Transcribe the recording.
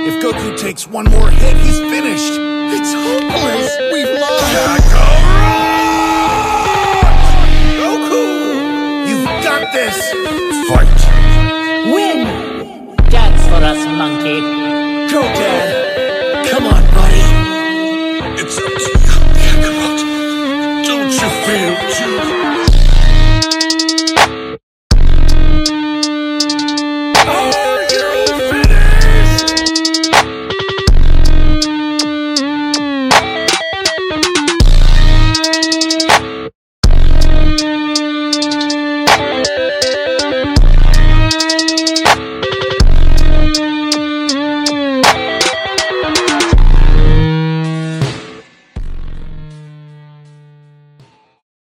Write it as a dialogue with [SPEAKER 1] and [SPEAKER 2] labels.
[SPEAKER 1] If Goku takes one more hit, he's finished.
[SPEAKER 2] It's hopeless. We've lost.
[SPEAKER 1] Kakarot! Goku! You've got this!
[SPEAKER 3] Fight!